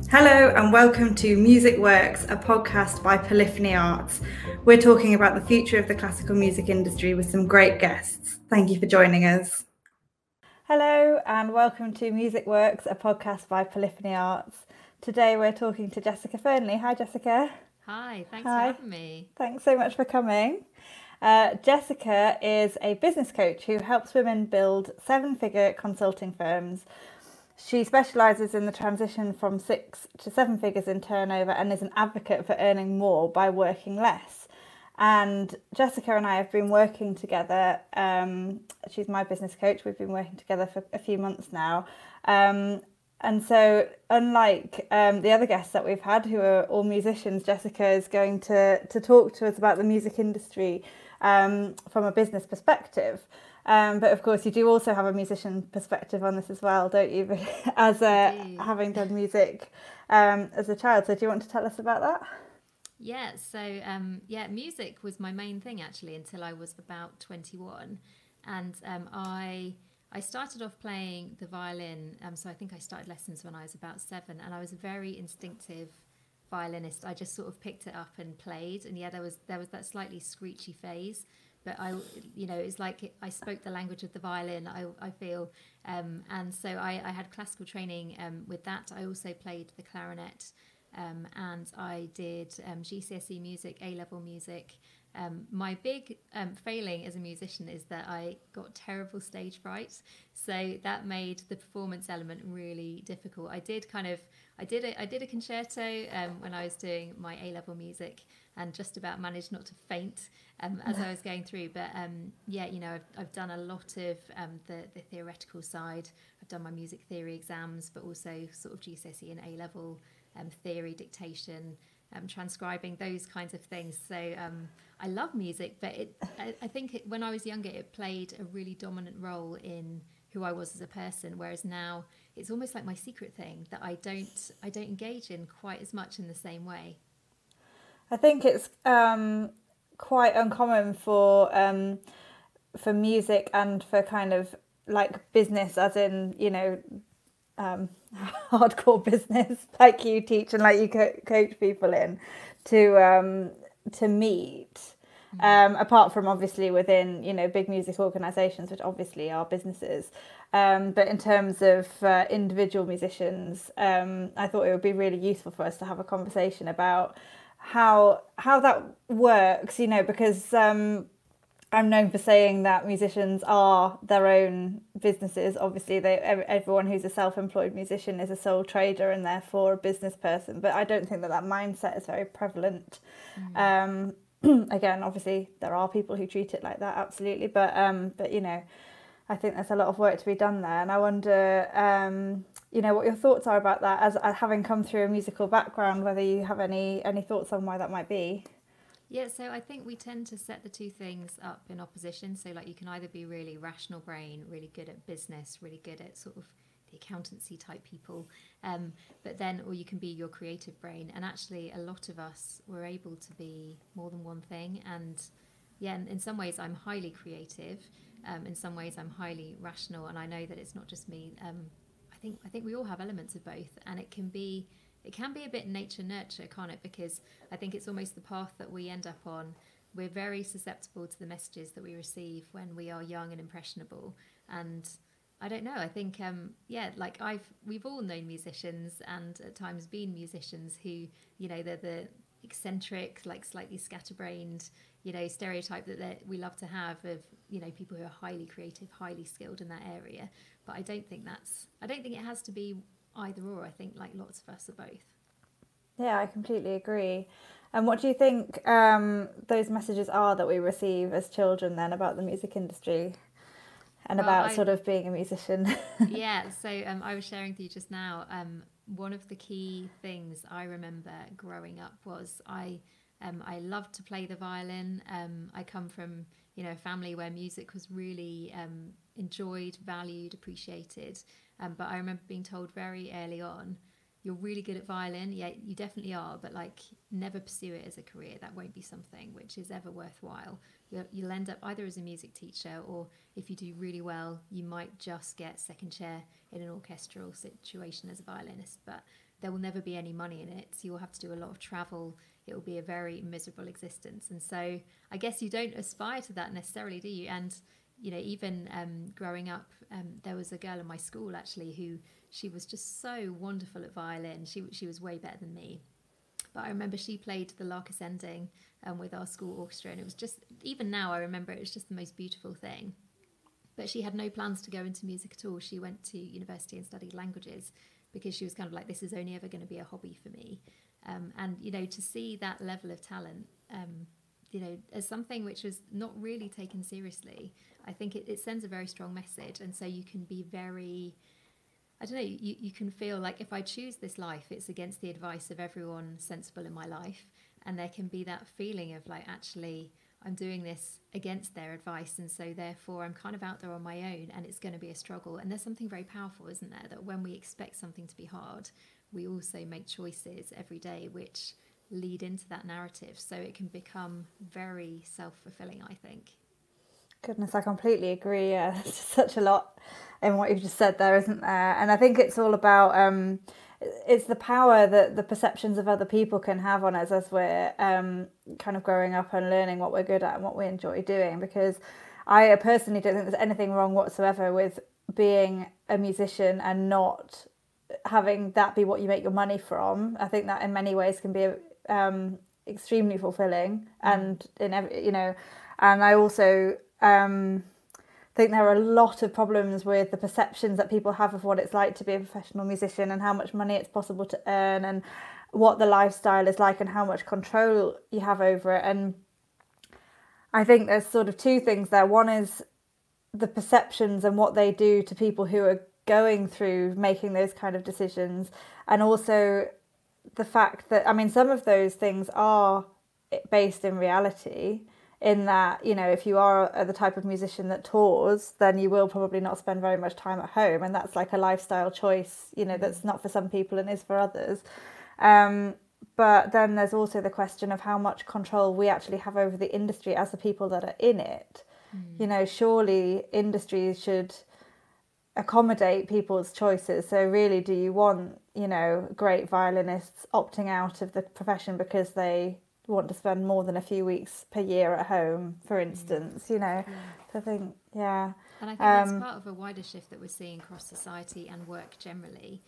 Hello and welcome to Music Works, a podcast by Polyphony Arts. We're talking about the future of the classical music industry with some great guests. Thank you for joining us. Hello and welcome to Music Works, a podcast by Polyphony Arts. Today we're talking to Jessica Fernley. Hi Jessica. Hi, thanks for having me. Thanks so much for coming. Jessica is a business coach who helps women build seven-figure consulting firms. She specialises in the transition from 6 to 7 figures in turnover and is an advocate for earning more by working less. And Jessica and I have been working together. She's my business coach. We've been working together for a few months now. And so unlike the other guests that we've had who are all musicians, Jessica is going to talk to us about the music industry from a business perspective. But of course, you do also have a musician perspective on this as well, don't you? As having done music as a child. So do you want to tell us about that? Yeah, so music was my main thing actually until I was about 21. And I started off playing the violin. So I think I started lessons when I was about 7, and I was a very instinctive violinist. I just sort of picked it up and played. And yeah, there was that slightly screechy phase. But it's like I spoke the language of the violin, I feel. And so I had classical training with that. I also played the clarinet, and I did GCSE music, A-level music. My big failing as a musician is that I got terrible stage fright, so that made the performance element really difficult. I did a concerto when I was doing my A-level music, and just about managed not to faint as I was going through. But I've done a lot of the theoretical side. I've done my music theory exams, but also sort of GCSE and A-level theory, dictation, transcribing, those kinds of things. So I love music, but I think when I was younger, it played a really dominant role in who I was as a person. Whereas now, it's almost like my secret thing that I don't engage in quite as much in the same way. I think it's quite uncommon for music and for kind of like business, as in hardcore business like you teach and like you coach people in to meet. Apart from obviously within big music organisations, which obviously are businesses, but in terms of individual musicians, I thought it would be really useful for us to have a conversation about how that works, because I'm known for saying that musicians are their own businesses. Obviously, everyone who's a self-employed musician is a sole trader and therefore a business person. But I don't think that mindset is very prevalent. Again, obviously, there are people who treat it like that, absolutely. But I think there's a lot of work to be done there. And I wonder, what your thoughts are about that, as having come through a musical background, whether you have any thoughts on why that might be. Yeah, so I think we tend to set the two things up in opposition. So like you can either be really rational brain, really good at business, really good at sort of the accountancy type people, or you can be your creative brain. And actually a lot of us were able to be more than one thing. And yeah, in some ways I'm highly creative. In some ways I'm highly rational. And I know that it's not just me. I think we all have elements of both, and it can be a bit nature nurture, can't it? Because I think it's almost the path that we end up on. We're very susceptible to the messages that we receive when we are young and impressionable. And I don't know, I think, we've all known musicians and at times been musicians who, they're the eccentric, like slightly scatterbrained, stereotype that we love to have of, people who are highly creative, highly skilled in that area. But I don't think it has to be either or. I think like lots of us are both. Yeah, I completely agree. And what do you think those messages are that we receive as children then about the music industry and about sort of being a musician? Yeah, so I was sharing with you just now, one of the key things I remember growing up was I loved to play the violin. I come from a family where music was really enjoyed, valued, appreciated. But I remember being told very early on, you're really good at violin. Yeah, you definitely are, but like never pursue it as a career. That won't be something which is ever worthwhile. You'll end up either as a music teacher, or if you do really well, you might just get second chair in an orchestral situation as a violinist. But there will never be any money in it. So you'll have to do a lot of travel. It will be a very miserable existence. And so I guess you don't aspire to that necessarily, do you? And, you know, even growing up, there was a girl in my school actually who, she was just so wonderful at violin. She was way better than me. But I remember she played the Larkus Ending with our school orchestra. And it was just, even now I remember it was just the most beautiful thing. But she had no plans to go into music at all. She went to university and studied languages because she was kind of like, this is only ever going to be a hobby for me. And, you know, to see that level of talent, you know, as something which was not really taken seriously, I think it sends a very strong message. And so you can be very, I don't know, you can feel like if I choose this life, it's against the advice of everyone sensible in my life. And there can be that feeling of like, actually, I'm doing this against their advice, and so therefore I'm kind of out there on my own, and it's going to be a struggle. And there's something very powerful, isn't there, that when we expect something to be hard, we also make choices every day which lead into that narrative, so it can become very self-fulfilling, I think. Goodness, I completely agree. Yeah, there's just such a lot in what you've just said there, isn't there? And I think it's all about it's the power that the perceptions of other people can have on us as we're kind of growing up and learning what we're good at and what we enjoy doing. Because I personally don't think there's anything wrong whatsoever with being a musician and not having that be what you make your money from. I think that in many ways can be extremely fulfilling, and in every, you know, and I also think there are a lot of problems with the perceptions that people have of what it's like to be a professional musician and how much money it's possible to earn and what the lifestyle is like and how much control you have over it. And I think there's sort of two things there. One is the perceptions and what they do to people who are going through making those kind of decisions, and also the fact that, I mean, some of those things are based in reality, in that, you know, if you are the type of musician that tours, then you will probably not spend very much time at home, and that's like a lifestyle choice, you know, that's not for some people and is for others. But then there's also the question of how much control we actually have over the industry as the people that are in it. You know, surely industries should accommodate people's choices. So really, do you want, you know, great violinists opting out of the profession because they want to spend more than a few weeks per year at home, for instance, you know? So I think, yeah. And I think that's part of a wider shift that we're seeing across society and work generally.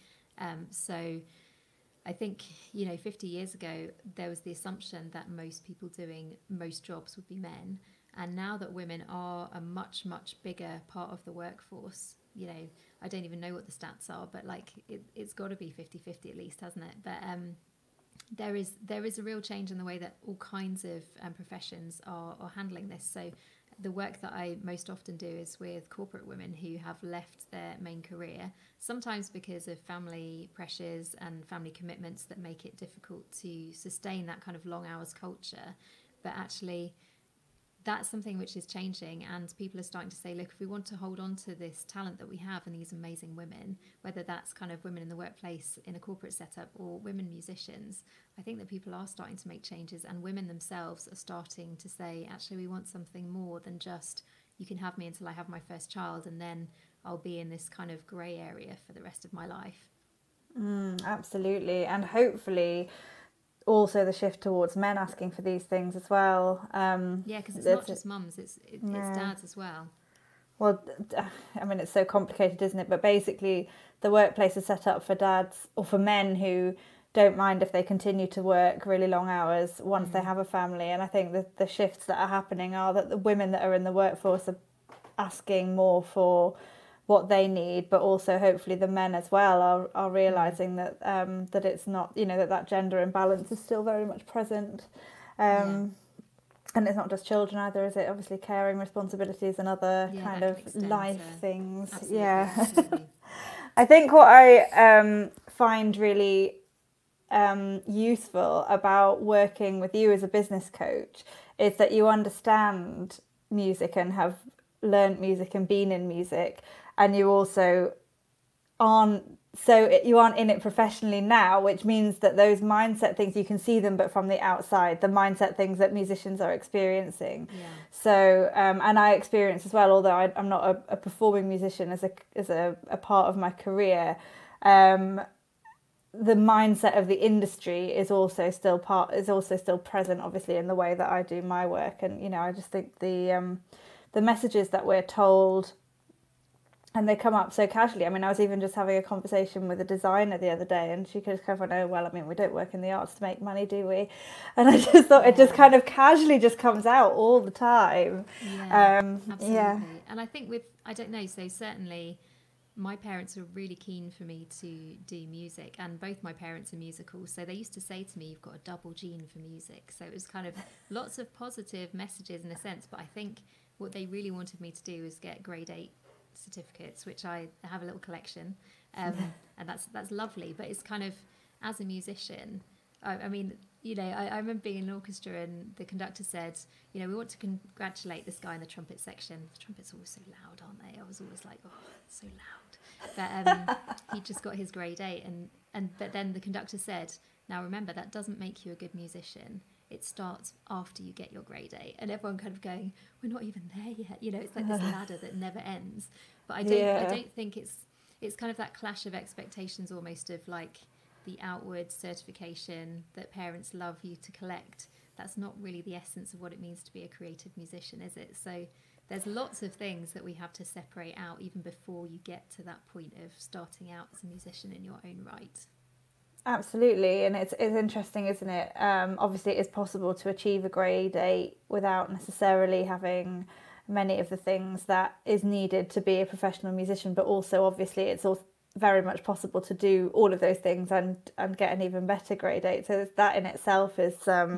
So I think, you know, 50 years ago, there was the assumption that most people doing most jobs would be men. And now that women are a much, much bigger part of the workforce, you know, I don't even know what the stats are, but like it's got to be 50-50 at least, hasn't it? But there is a real change in the way that all kinds of professions are handling this. So the work that I most often do is with corporate women who have left their main career, sometimes because of family pressures and family commitments that make it difficult to sustain that kind of long hours culture. But actually, that's something which is changing, and people are starting to say, look, if we want to hold on to this talent that we have and these amazing women, whether that's kind of women in the workplace in a corporate setup or women musicians, I think that people are starting to make changes, and women themselves are starting to say, actually, we want something more than just, you can have me until I have my first child and then I'll be in this kind of grey area for the rest of my life. Absolutely. And hopefully also the shift towards men asking for these things as well. Yeah, because it's not just mums, it's dads as well. Well, I mean, it's so complicated, isn't it? But basically, the workplace is set up for dads or for men who don't mind if they continue to work really long hours once they have a family. And I think that the shifts that are happening are that the women that are in the workforce are asking more for what they need, but also hopefully the men as well are realising that that it's not, you know, that gender imbalance is still very much present. And it's not just children either, is it? Obviously caring responsibilities and other kind of life things. Absolutely, absolutely. I think what I find really useful about working with you as a business coach is that you understand music and have learned music and been in music, and you also aren't in it professionally now, which means that those mindset things, you can see them but from the outside, the mindset things that musicians are experiencing. So and I experience as well, although I'm not a performing musician as a part of my career, the mindset of the industry is also still present, obviously, in the way that I do my work. And, you know, I just think the messages that we're told, and they come up so casually. I mean, I was even just having a conversation with a designer the other day, and she just kind of went, oh, well, I mean, we don't work in the arts to make money, do we? And I just thought it just kind of casually just comes out all the time. Absolutely. And I think I don't know, so certainly my parents were really keen for me to do music, and both my parents are musical. So they used to say to me, you've got a double gene for music. So it was kind of lots of positive messages in a sense. But I think what they really wanted me to do was get grade 8 certificates, which I have a little collection, and that's lovely. But it's kind of, as a musician, I mean, you know, I remember being in an orchestra and the conductor said, you know, we want to congratulate this guy in the trumpet section. The trumpets are always so loud, aren't they? I was always like, oh, it's so loud. But he just got his grade 8, but then the conductor said, now remember, that doesn't make you a good musician. It starts after you get your grade 8, and everyone kind of going, we're not even there yet. You know, it's like this ladder that never ends. But I don't think it's kind of that clash of expectations almost of like the outward certification that parents love you to collect. That's not really the essence of what it means to be a creative musician, is it? So there's lots of things that we have to separate out even before you get to that point of starting out as a musician in your own right. Absolutely, and it's interesting, isn't it? Obviously, it's possible to achieve a grade 8 without necessarily having many of the things that is needed to be a professional musician, but also, obviously, it's also very much possible to do all of those things and get an even better grade 8. So that in itself is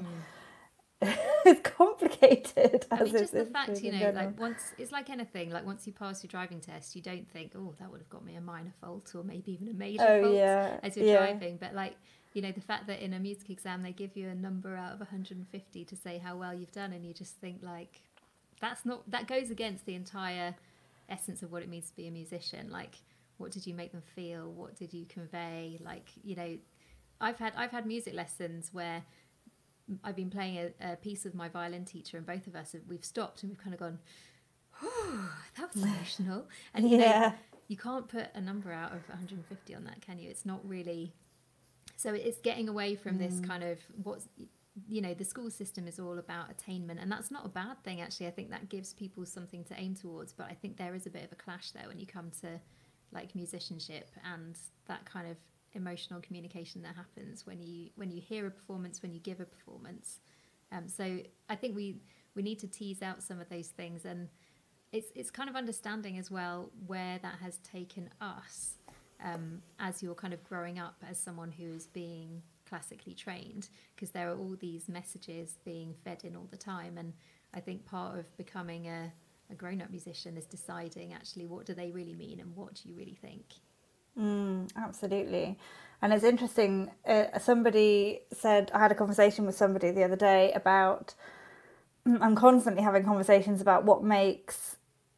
it's complicated. I mean, just the fact, you know, like it's like anything, like once you pass your driving test, you don't think, oh, that would have got me a minor fault or maybe even a major fault as you're driving. But like, you know, the fact that in a music exam they give you a number out of 150 to say how well you've done, and you just think like, that goes against the entire essence of what it means to be a musician. Like, what did you make them feel? What did you convey? Like, you know, I've had music lessons where I've been playing a piece with my violin teacher, and both of us we've stopped and we've kind of gone, oh, that was emotional. And you know, you can't put a number out of 150 on that, can you? It's not really. So it's getting away from this kind of what's, you know, the school system is all about attainment, and that's not a bad thing actually. I think that gives people something to aim towards, but I think there is a bit of a clash there when you come to like musicianship and that kind of emotional communication that happens when you hear a performance, when you give a performance. So I think we need to tease out some of those things, and it's kind of understanding as well where that has taken us as you're kind of growing up as someone who is being classically trained, because there are all these messages being fed in all the time. And I think part of becoming a grown-up musician is deciding actually what do they really mean and what do you really think. Absolutely. And it's interesting, somebody said, I had a conversation with somebody the other day about, I'm constantly having conversations about what makes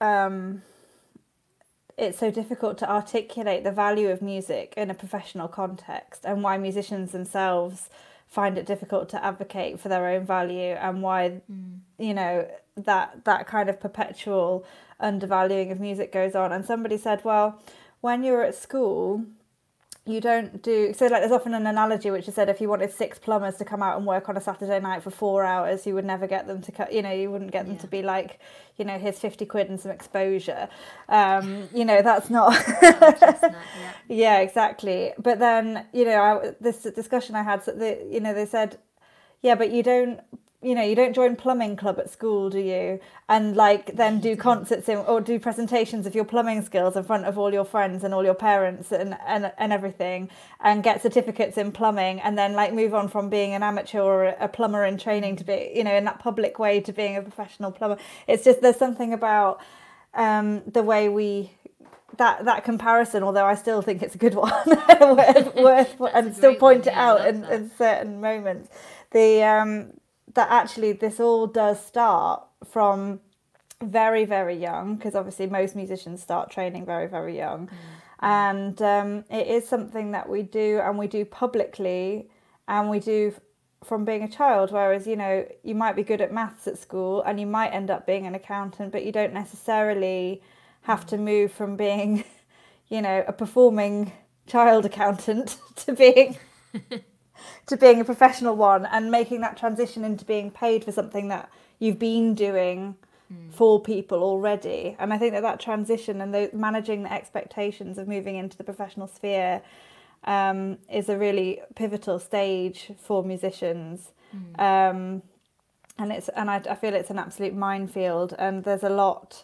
it's so difficult to articulate the value of music in a professional context, and why musicians themselves find it difficult to advocate for their own value, and why you know that kind of perpetual undervaluing of music goes on. And somebody said, well, when you're at school, you don't do, so like there's often an analogy which is said, if you wanted 6 plumbers to come out and work on a Saturday night for 4 hours, you would never get them to cut, you know, you wouldn't get them to be like, you know, here's 50 quid and some exposure. You know, that's not yeah, exactly. But then, you know, this discussion I had, you know, they said, yeah, but you don't join plumbing club at school, do you? And like then do concerts or do presentations of your plumbing skills in front of all your friends and all your parents and everything, and get certificates in plumbing, and then like move on from being an amateur or a plumber in training to be, you know, in that public way to being a professional plumber. It's just, there's something about the way that comparison, although I still think it's a good one, worth and still point it out in certain moments. That actually this all does start from very, very young, because obviously most musicians start training very, very young. And it is something that we do, and we do publicly, and we do from being a child. Whereas, you know, you might be good at maths at school and you might end up being an accountant, but you don't necessarily have to move from being, you know, a performing child accountant to being to being a professional one, and making that transition into being paid for something that you've been doing for people already. And I think that transition and managing the expectations of moving into the professional sphere is a really pivotal stage for musicians. And I feel it's an absolute minefield, and there's a lot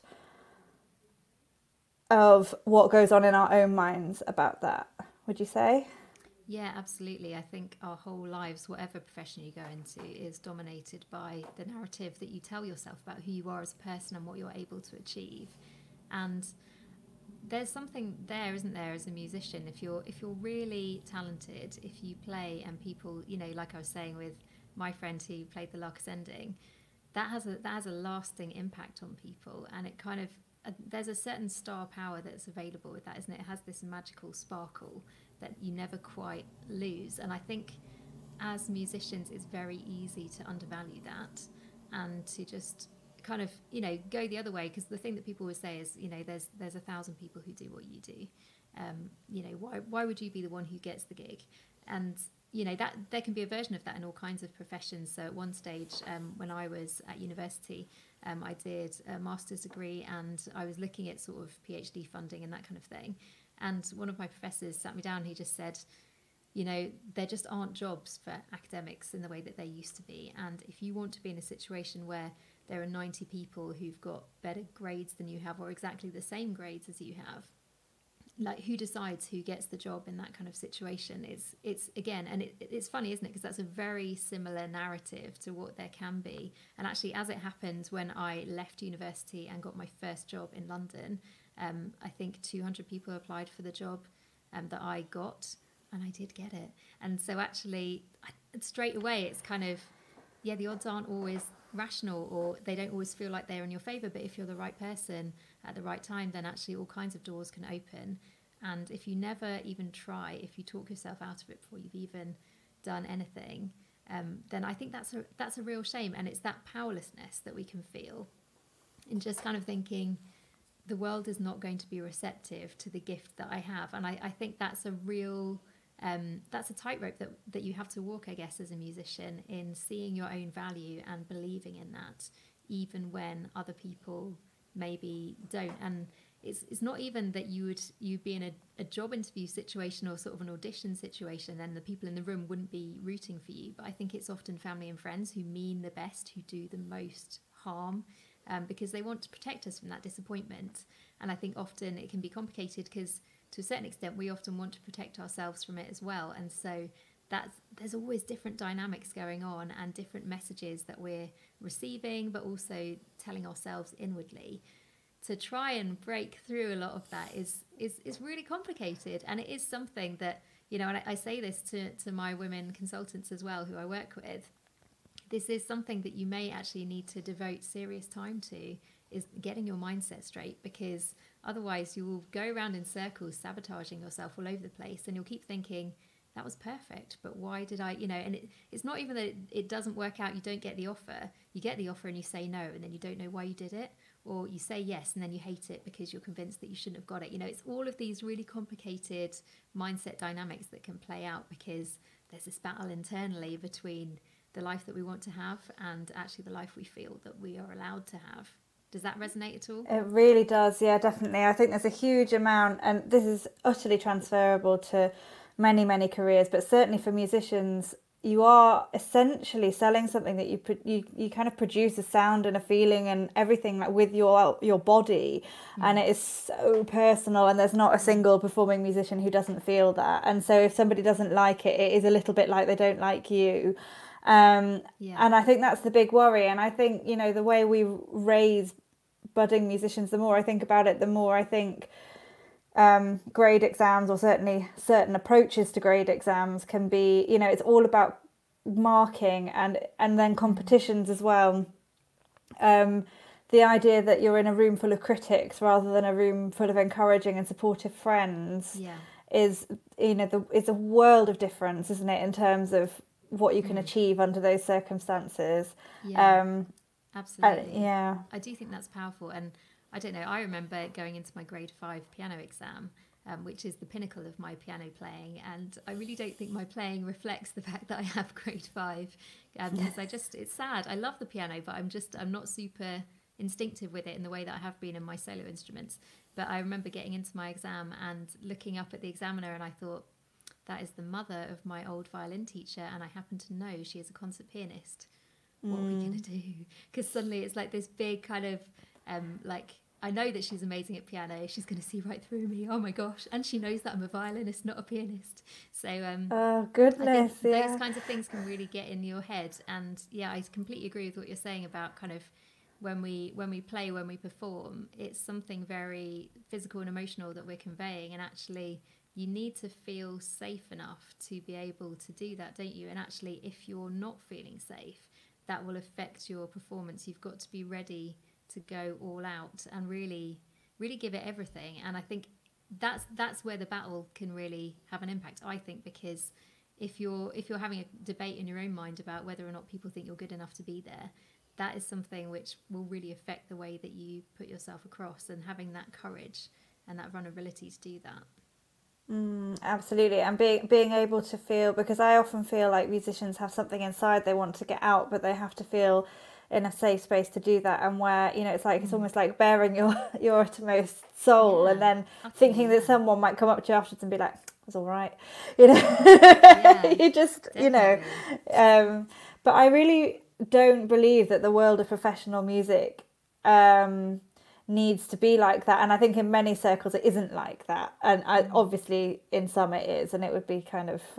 of what goes on in our own minds about that, would you say? Yeah, absolutely. I think our whole lives, whatever profession you go into, is dominated by the narrative that you tell yourself about who you are as a person and what you're able to achieve. And there's something there, isn't there, as a musician? If you're really talented, if you play and people, you know, like I was saying with my friend who played the Lark Ascending, that has a lasting impact on people, and it kind of there's a certain star power that's available with that, isn't it? It has this magical sparkle that you never quite lose. And I think as musicians, it's very easy to undervalue that and to just kind of, you know, go the other way. Because the thing that people always say is, you know, there's 1,000 people who do what you do. You know, why would you be the one who gets the gig? And you know, that there can be a version of that in all kinds of professions. So at one stage, when I was at university, I did a master's degree, and I was looking at sort of PhD funding and that kind of thing. And one of my professors sat me down. He just said, you know, there just aren't jobs for academics in the way that they used to be. And if you want to be in a situation where there are 90 people who've got better grades than you have, or exactly the same grades as you have, like, who decides who gets the job in that kind of situation? It's again, and it's funny, isn't it? Because that's a very similar narrative to what there can be. And actually, as it happened, when I left university and got my first job in London, I think 200 people applied for the job that I got, and I did get it. And so actually, straight away, it's kind of, yeah, the odds aren't always rational, or they don't always feel like they're in your favour. But if you're the right person at the right time, then actually all kinds of doors can open. And if you never even try, if you talk yourself out of it before you've even done anything, then I think that's a real shame. And it's that powerlessness that we can feel in just kind of thinking the world is not going to be receptive to the gift that I have. And I think that's a real that's a tightrope that you have to walk, I guess, as a musician, in seeing your own value and believing in that, even when other people maybe don't. And it's not even that you'd be in a job interview situation or sort of an audition situation and the people in the room wouldn't be rooting for you. But I think it's often family and friends who mean the best, who do the most harm, because they want to protect us from that disappointment. And I think often it can be complicated because, to a certain extent, we often want to protect ourselves from it as well. And so there's always different dynamics going on and different messages that we're receiving, but also telling ourselves inwardly. To try and break through a lot of that is really complicated. And it is something that, you know, and I say this to my women consultants as well, who I work with. This is something that you may actually need to devote serious time to, is getting your mindset straight, because otherwise you will go around in circles, sabotaging yourself all over the place, and you'll keep thinking, that was perfect, but why did I, you know, and it's not even that it doesn't work out, you don't get the offer. You get the offer and you say no, and then you don't know why you did it, or you say yes and then you hate it because you're convinced that you shouldn't have got it. You know, it's all of these really complicated mindset dynamics that can play out because there's this battle internally between the life that we want to have and actually the life we feel that we are allowed to have. Does that resonate at all? It really does, yeah, definitely. I think there's a huge amount, and this is utterly transferable to many, many careers, but certainly for musicians, you are essentially selling something that you kind of produce a sound and a feeling and everything, like with your body, and it is so personal, and there's not a single performing musician who doesn't feel that. And so if somebody doesn't like it, it is a little bit like they don't like you. And I think that's the big worry. And I think, you know, the way we raise budding musicians, the more I think about it, the more I think grade exams, or certainly certain approaches to grade exams, can be, you know, it's all about marking and then competitions as well. The idea that you're in a room full of critics rather than a room full of encouraging and supportive friends is, you know, is a world of difference, isn't it, in terms of what you can achieve under those circumstances. Absolutely. Yeah. I do think that's powerful. And I don't know, I remember going into my grade 5 piano exam which is the pinnacle of my piano playing. And I really don't think my playing reflects the fact that I have grade 5, because it's sad. I love the piano, but I'm not super instinctive with it in the way that I have been in my solo instruments. But I remember getting into my exam and looking up at the examiner, and I thought, that is the mother of my old violin teacher, and I happen to know she is a concert pianist. What are we going to do? Because suddenly it's like this big kind of, like, I know that she's amazing at piano. She's going to see right through me. Oh my gosh. And she knows that I'm a violinist, not a pianist. So, oh, goodness. I think those kinds of things can really get in your head. And yeah, I completely agree with what you're saying about kind of when we play, when we perform, it's something very physical and emotional that we're conveying. And actually, you need to feel safe enough to be able to do that, don't you? And actually, if you're not feeling safe, that will affect your performance. You've got to be ready to go all out and really, really give it everything. And I think that's where the battle can really have an impact, I think, because if you're having a debate in your own mind about whether or not people think you're good enough to be there, that is something which will really affect the way that you put yourself across, and having that courage and that vulnerability to do that. Absolutely, and being able to feel, because I often feel like musicians have something inside they want to get out, but they have to feel in a safe space to do that, and where, you know, it's like it's almost like bearing your uttermost soul, and then thinking that someone might come up to you afterwards and be like, "It's all right," you know. You just, definitely. You know, but I really don't believe that the world of professional music needs to be like that, and I think in many circles it isn't like that, and obviously in some it is, and it would be kind of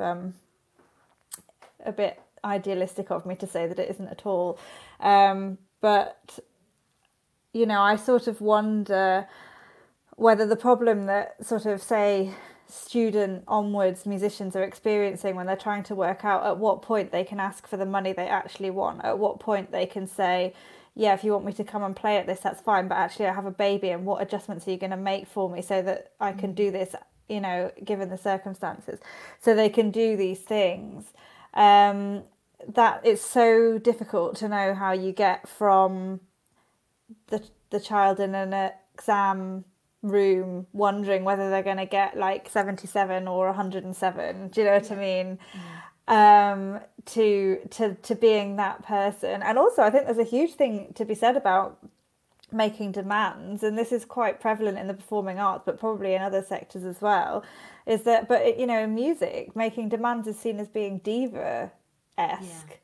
a bit idealistic of me to say that it isn't at all, but you know, I sort of wonder whether the problem that sort of, say, student onwards musicians are experiencing when they're trying to work out at what point they can ask for the money they actually want, at what point they can say, yeah, if you want me to come and play at this, that's fine, but actually I have a baby, and what adjustments are you going to make for me so that I can do this, you know, given the circumstances, so they can do these things. That it's so difficult to know how you get from the child in an exam room wondering whether they're going to get like 77 or 107, do you know what I mean? To being that person. And also I think there's a huge thing to be said about making demands, and this is quite prevalent in the performing arts, but probably in other sectors as well, is that, but you know, in music, making demands is seen as being diva-esque.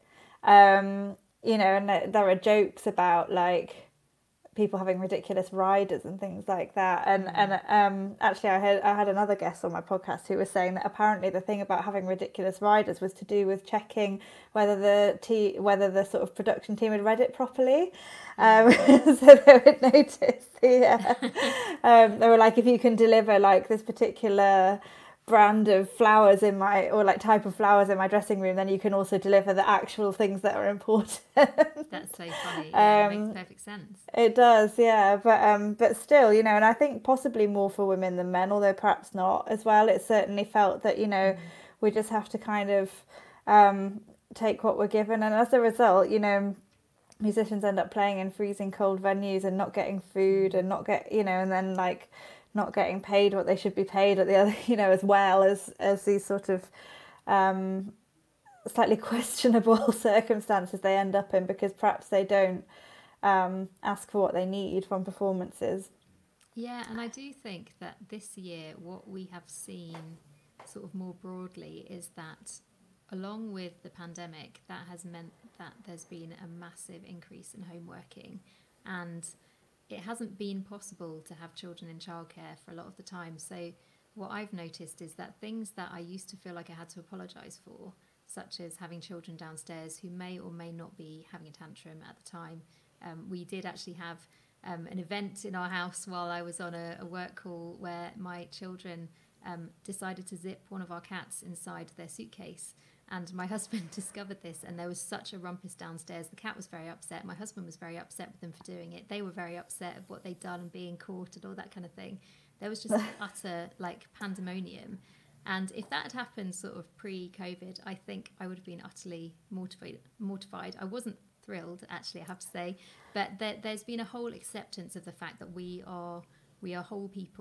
You know, and there are jokes about like people having ridiculous riders and things like that, and actually I had another guest on my podcast who was saying that apparently the thing about having ridiculous riders was to do with checking whether the sort of production team had read it properly, so they would notice they were like, if you can deliver like this particular brand of flowers in my, or like type of flowers in my dressing room, then you can also deliver the actual things that are important. That's so funny. Yeah, it makes perfect sense. It does, yeah, but still, you know, and I think possibly more for women than men, although perhaps not as well. It certainly felt that, you know, we just have to kind of take what we're given, and as a result, you know, musicians end up playing in freezing cold venues and not getting food, and not get, you know, and then like not getting paid what they should be paid at the other, you know, as well as these sort of slightly questionable circumstances they end up in, because perhaps they don't ask for what they need from performances. Yeah, and I do think that this year what we have seen sort of more broadly is that along with the pandemic, that has meant that there's been a massive increase in home working, and it hasn't been possible to have children in childcare for a lot of the time. So what I've noticed is that things that I used to feel like I had to apologise for, such as having children downstairs who may or may not be having a tantrum at the time. We did actually have an event in our house while I was on a work call where my children decided to zip one of our cats inside their suitcase. And my husband discovered this, and there was such a rumpus downstairs. The cat was very upset. My husband was very upset with them for doing it. They were very upset of what they'd done and being caught and all that kind of thing. There was just utter like pandemonium. And if that had happened sort of pre-COVID, I think I would have been utterly mortified. I wasn't thrilled, actually, I have to say. But there's been a whole acceptance of the fact that we are whole people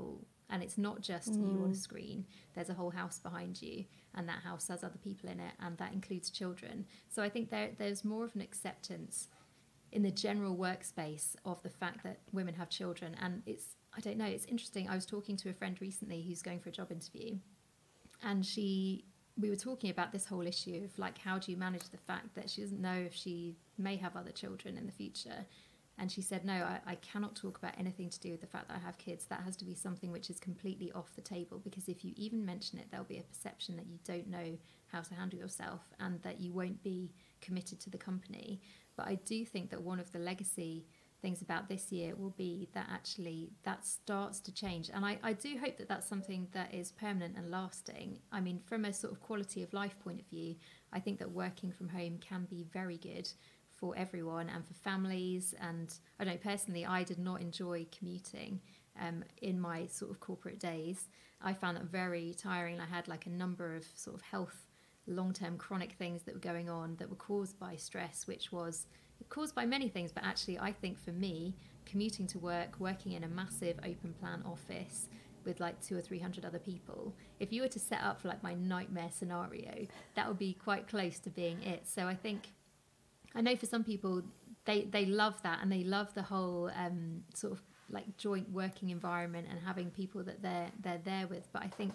And it's not just you on a screen. There's a whole house behind you, and that house has other people in it, and that includes children. So I think there's more of an acceptance in the general workspace of the fact that women have children. And I don't know, it's interesting. I was talking to a friend recently who's going for a job interview, and we were talking about this whole issue of like, how do you manage the fact that she doesn't know if she may have other children in the future? And she said, no, I cannot talk about anything to do with the fact that I have kids. That has to be something which is completely off the table, because if you even mention it, there'll be a perception that you don't know how to handle yourself and that you won't be committed to the company. But I do think that one of the legacy things about this year will be that actually that starts to change. And I do hope that that's something that is permanent and lasting. I mean, from a sort of quality of life point of view, I think that working from home can be very good for everyone and for families. And I know personally, I did not enjoy commuting in my sort of corporate days. I found that very tiring. I had like a number of sort of health, long-term chronic things that were going on that were caused by stress, which was caused by many things. But actually, I think for me, commuting to work, working in a massive open plan office with like 200 or 300 other people, if you were to set up for like my nightmare scenario, that would be quite close to being it. So I know for some people, they love that, and they love the whole sort of like joint working environment and having people that they're there with. But I think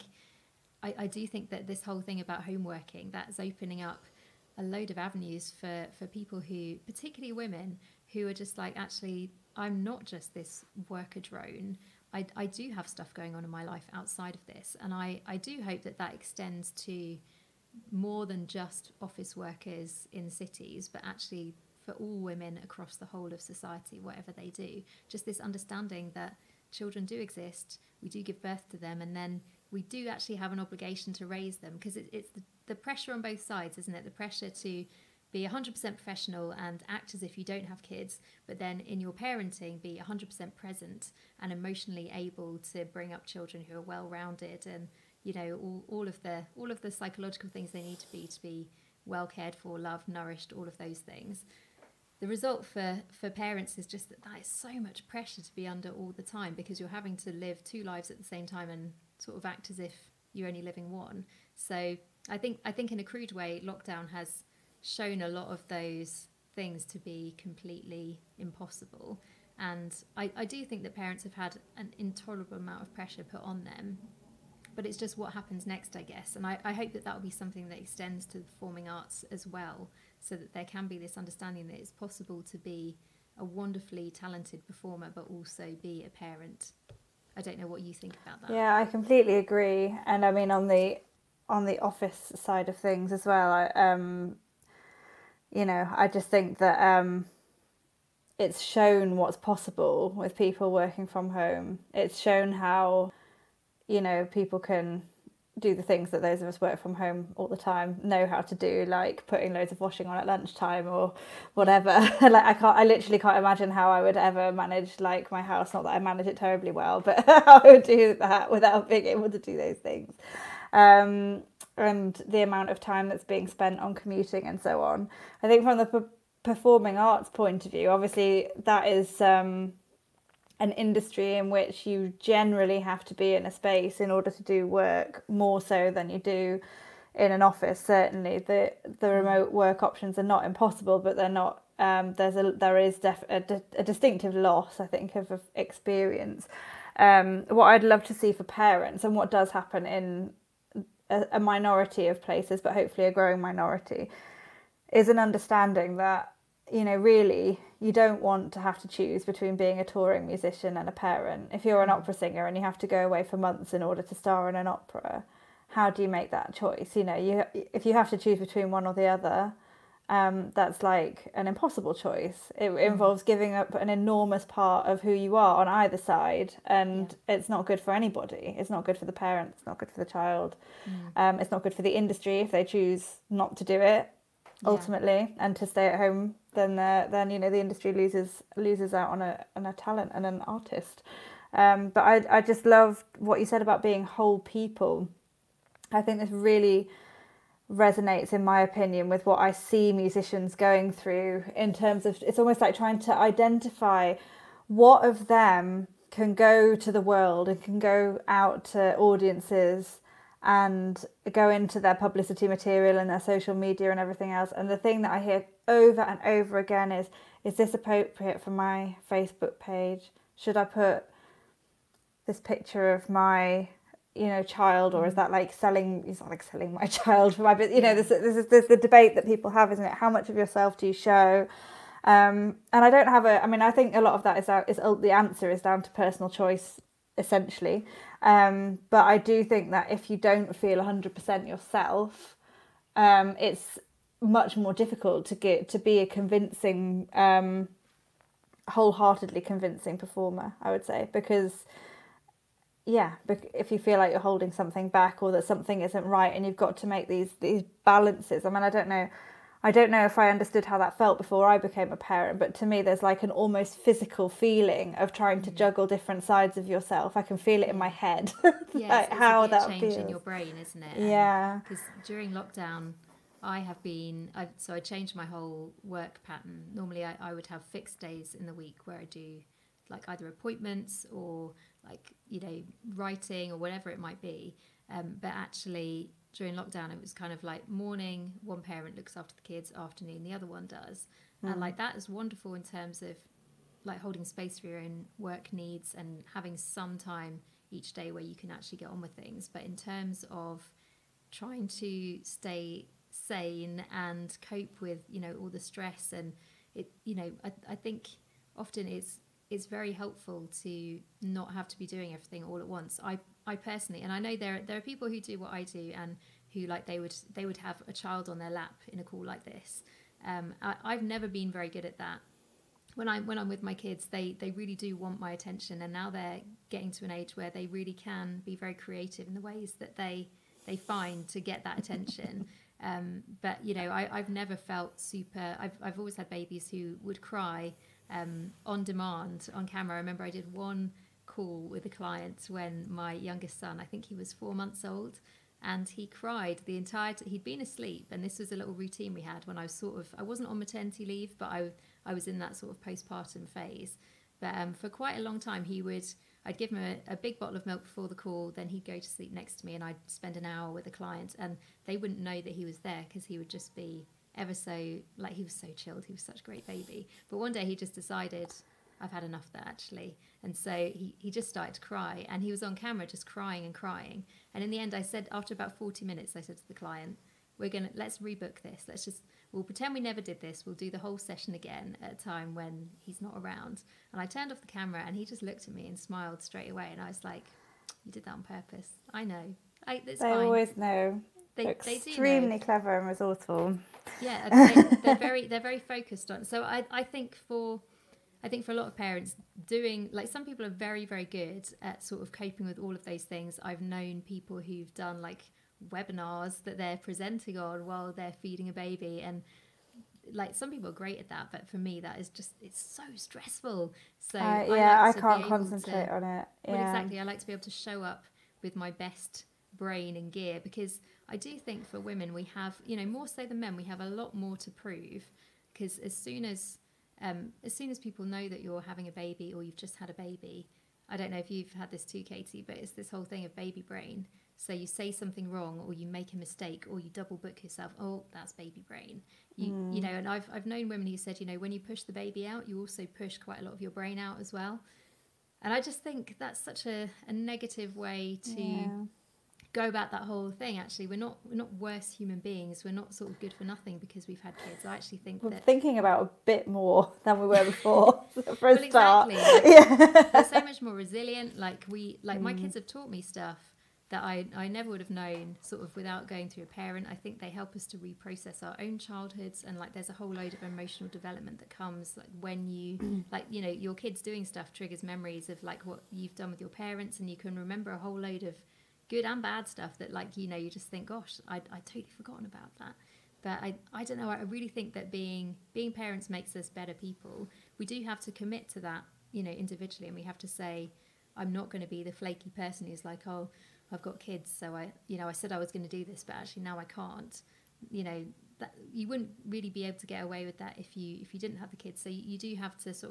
I do think that this whole thing about home working, that's opening up a load of avenues for people who, particularly women, who are just like, actually, I'm not just this worker drone. I do have stuff going on in my life outside of this. And I do hope that extends to more than just office workers in cities, but actually for all women across the whole of society, whatever they do. Just this understanding that children do exist, we do give birth to them, and then we do actually have an obligation to raise them, because it's the pressure on both sides, isn't it? The pressure to be 100% professional and act as if you don't have kids, but then in your parenting be 100% present and emotionally able to bring up children who are well-rounded, and you know, all of the psychological things they need to be well cared for, loved, nourished, all of those things. The result for parents is just that is so much pressure to be under all the time, because you're having to live two lives at the same time and sort of act as if you're only living one. So I think in a crude way, lockdown has shown a lot of those things to be completely impossible. And I do think that parents have had an intolerable amount of pressure put on them. But it's just what happens next, I guess. And I hope that will be something that extends to the performing arts as well, so that there can be this understanding that it's possible to be a wonderfully talented performer, but also be a parent. I don't know what you think about that. Yeah, I completely agree. And I mean, on the office side of things as well, I just think that it's shown what's possible with people working from home. It's shown how, people can do the things that those of us work from home all the time know how to do, like putting loads of washing on at lunchtime or whatever. I literally can't imagine how I would ever manage like my house. Not that I manage it terribly well, but how I would do that without being able to do those things. And the amount of time that's being spent on commuting and so on. I think from the performing arts point of view, obviously that is an industry in which you generally have to be in a space in order to do work, more so than you do in an office. Certainly the remote work options are not impossible, but they're not, there is a distinctive loss, I think, of experience. What I'd love to see for parents, and what does happen in a minority of places, but hopefully a growing minority, is an understanding that, really, you don't want to have to choose between being a touring musician and a parent. If you're an opera singer and you have to go away for months in order to star in an opera, how do you make that choice? If you have to choose between one or the other, that's like an impossible choice. It involves giving up an enormous part of who you are on either side, and it's not good for anybody. It's not good for the parent, it's not good for the child. It's not good for the industry if they choose not to do it ultimately and to stay at home. Then the industry loses out on a talent and an artist. But I just love what you said about being whole people. I think this really resonates, in my opinion, with what I see musicians going through, in terms of, it's almost like trying to identify what of them can go to the world and can go out to audiences and go into their publicity material and their social media and everything else. And the thing that I hear over and over again is this appropriate for my Facebook page? Should I put this picture of my, child, or is that like selling? It's not like selling my child for my, but this is the debate that people have, isn't it? How much of yourself do you show? And I don't have I think a lot of that is the answer is down to personal choice, essentially. But I do think that if you don't feel 100% yourself, it's much more difficult to be a convincing, wholeheartedly convincing performer, I would say, because if you feel like you're holding something back or that something isn't right and you've got to make these balances. I mean, I don't know if I understood how that felt before I became a parent, but to me there's like an almost physical feeling of trying to juggle different sides of yourself. I can feel it in my head. Yes, like it's how a gear that change feels in your brain, isn't it? Yeah. Because during lockdown, I changed my whole work pattern. Normally I would have fixed days in the week where I do like either appointments or like, writing or whatever it might be. But actually during lockdown, it was kind of like morning, one parent looks after the kids, afternoon, the other one does. And like that is wonderful in terms of like holding space for your own work needs and having some time each day where you can actually get on with things. But in terms of trying to stay sane and cope with, all the stress and it, I think often it's very helpful to not have to be doing everything all at once. I personally, and I know there are people who do what I do and who like they would have a child on their lap in a call like this. I've never been very good at that. When I'm with my kids, they really do want my attention, and now they're getting to an age where they really can be very creative in the ways that they find to get that attention. But I've never felt super. I've always had babies who would cry on demand on camera. I remember I did one call with a client when my youngest son, I think he was 4 months old, and he cried the entire he'd been asleep, and this was a little routine we had when I was I wasn't on maternity leave, but I was in that sort of postpartum phase. But for quite a long time I'd give him a big bottle of milk before the call, then he'd go to sleep next to me and I'd spend an hour with a client, and they wouldn't know that he was there because he would just be ever so, like, he was so chilled. He was such a great baby. But one day he just decided, I've had enough of that actually. And so he just started to cry, and he was on camera just crying and crying. And in the end I said, after about 40 minutes, I said to the client, let's rebook this. We'll pretend we never did this. We'll do the whole session again at a time when he's not around. And I turned off the camera and he just looked at me and smiled straight away. And I was like, you did that on purpose. I know. It's they fine. Always know. They're extremely clever and resourceful. Yeah, they're very focused on. So I think for a lot of parents, doing, like, some people are very, very good at sort of coping with all of those things. I've known people who've done like webinars that they're presenting on while they're feeding a baby, and like some people are great at that, but for me that is just, it's so stressful. So I can't concentrate on it. Well, exactly. I like to be able to show up with my best brain and gear, because I do think for women we have, more so than men, we have a lot more to prove, because as soon as people know that you're having a baby or you've just had a baby, I don't know if you've had this too, Katie, but it's this whole thing of baby brain. So you say something wrong, or you make a mistake, or you double book yourself. Oh, that's baby brain. And I've known women who said, when you push the baby out, you also push quite a lot of your brain out as well. And I just think that's such a negative way to go about that whole thing. Actually, we're not worse human beings. We're not sort of good for nothing because we've had kids. I actually think we're thinking about a bit more than we were before. For a start. Exactly. Like, we're so much more resilient. My kids have taught me stuff that I never would have known sort of without going through a parent. I think they help us to reprocess our own childhoods, and like there's a whole load of emotional development that comes like when you your kids doing stuff triggers memories of like what you've done with your parents, and you can remember a whole load of good and bad stuff that you just think, gosh, I totally forgotten about that. But I don't know, I really think that being parents makes us better people. We do have to commit to that, individually, and we have to say, I'm not going to be the flaky person who's like, oh, I've got kids, so I said I was going to do this, but actually now I can't. That you wouldn't really be able to get away with that if you didn't have the kids. So you do have to sort of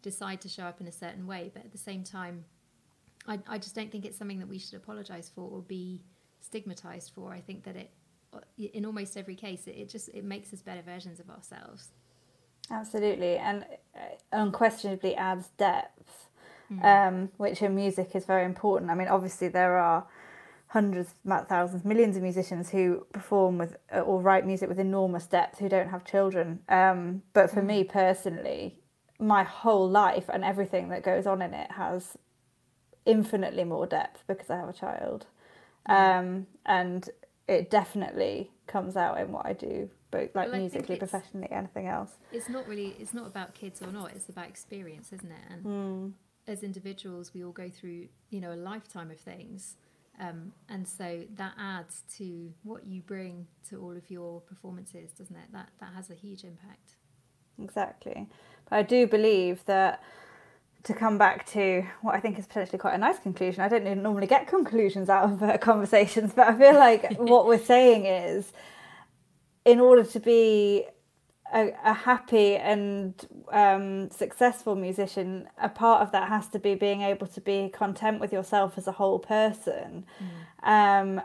decide to show up in a certain way. But at the same time, I just don't think it's something that we should apologise for or be stigmatised for. I think that it, in almost every case, it makes us better versions of ourselves. Absolutely, and unquestionably adds depth, which in music is very important. I mean, obviously there are hundreds, thousands, millions of musicians who perform with or write music with enormous depth who don't have children. But for me personally, my whole life and everything that goes on in it has infinitely more depth because I have a child. And it definitely comes out in what I do, both like musically, professionally, anything else. It's not about kids or not, it's about experience, isn't it? And as individuals, we all go through, a lifetime of things. And so that adds to what you bring to all of your performances, doesn't it? That has a huge impact. Exactly. But I do believe that, to come back to what I think is potentially quite a nice conclusion, I don't normally get conclusions out of conversations, but I feel like what we're saying is, in order to be a happy and successful musician, a part of that has to be being able to be content with yourself as a whole person. And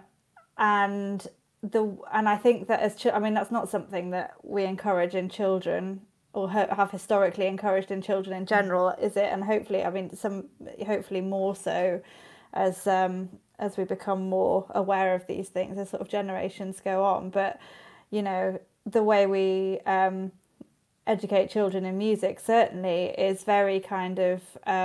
I think that that's not something that we encourage in children or have historically encouraged in children in general, is it? And hopefully, hopefully more so as we become more aware of these things as sort of generations go on. But the way we educate children in music certainly is very kind of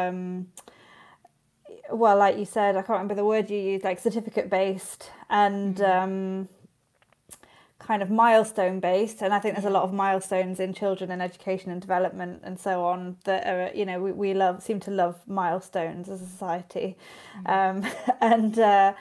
like you said, I can't remember the word you used, like certificate based and kind of milestone based. And I think there's a lot of milestones in children and education and development and so on that are, we seem to love milestones as a society. And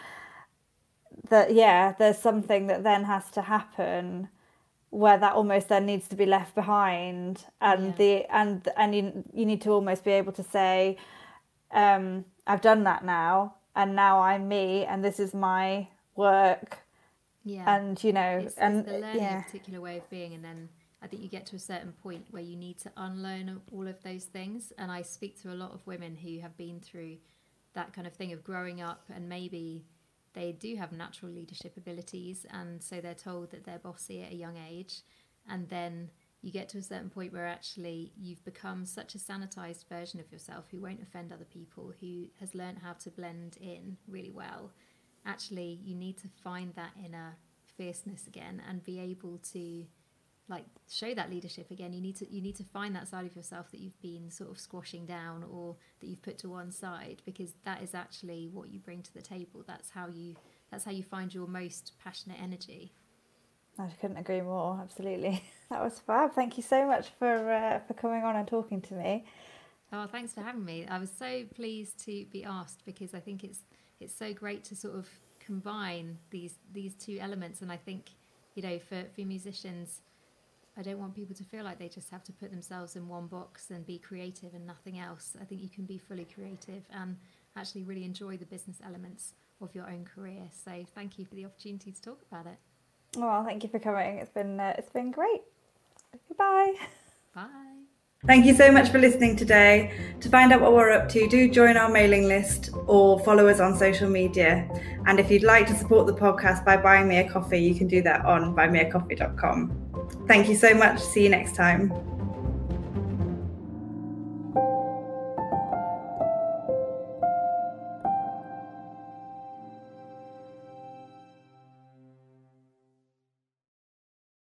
there's something that then has to happen where that almost then needs to be left behind, and you need to almost be able to say, I've done that now, and now I'm me, and this is my work. And it's the learning a particular way of being, and then I think you get to a certain point where you need to unlearn all of those things. And I speak to a lot of women who have been through that kind of thing of growing up, and maybe they do have natural leadership abilities, and so they're told that they're bossy at a young age, and then you get to a certain point where actually you've become such a sanitized version of yourself who won't offend other people, who has learned how to blend in really well. Actually, you need to find that inner fierceness again and be able to show that leadership again. You need to find that side of yourself that you've been sort of squashing down or that you've put to one side, because that is actually what you bring to the table. That's how you find your most passionate energy. I couldn't agree more. Absolutely. That was fab. Thank you so much for coming on and talking to me. Oh, thanks for having me. I was so pleased to be asked, because I think it's so great to sort of combine these two elements. And I think, for musicians, I don't want people to feel like they just have to put themselves in one box and be creative and nothing else. I think you can be fully creative and actually really enjoy the business elements of your own career. So thank you for the opportunity to talk about it. Well, thank you for coming. It's been great. Goodbye. Bye. Thank you so much for listening today. To find out what we're up to, do join our mailing list or follow us on social media. And if you'd like to support the podcast by buying me a coffee, you can do that on buymeacoffee.com. Thank you so much. See you next time.